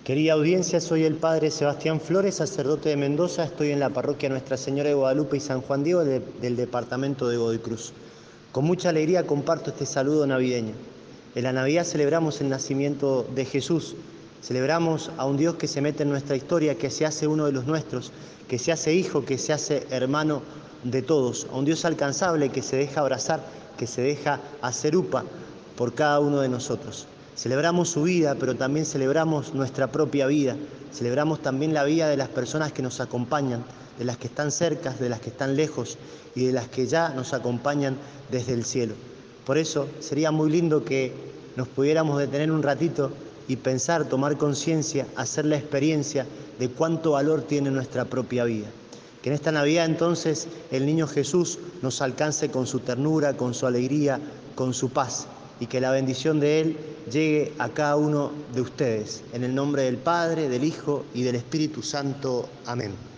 Querida audiencia, soy el Padre Sebastián Flores, sacerdote de Mendoza. Estoy en la parroquia Nuestra Señora de Guadalupe y San Juan Diego del departamento de Godoy Cruz. Con mucha alegría comparto este saludo navideño. En la Navidad celebramos el nacimiento de Jesús. Celebramos a un Dios que se mete en nuestra historia, que se hace uno de los nuestros, que se hace hijo, que se hace hermano de todos. A un Dios alcanzable que se deja abrazar, que se deja hacer upa por cada uno de nosotros. Celebramos su vida, pero también celebramos nuestra propia vida. Celebramos también la vida de las personas que nos acompañan, de las que están cerca, de las que están lejos y de las que ya nos acompañan desde el cielo. Por eso sería muy lindo que nos pudiéramos detener un ratito y pensar, tomar conciencia, hacer la experiencia de cuánto valor tiene nuestra propia vida. Que en esta Navidad entonces el niño Jesús nos alcance con su ternura, con su alegría, con su paz, y que la bendición de Él llegue a cada uno de ustedes. En el nombre del Padre, del Hijo y del Espíritu Santo. Amén.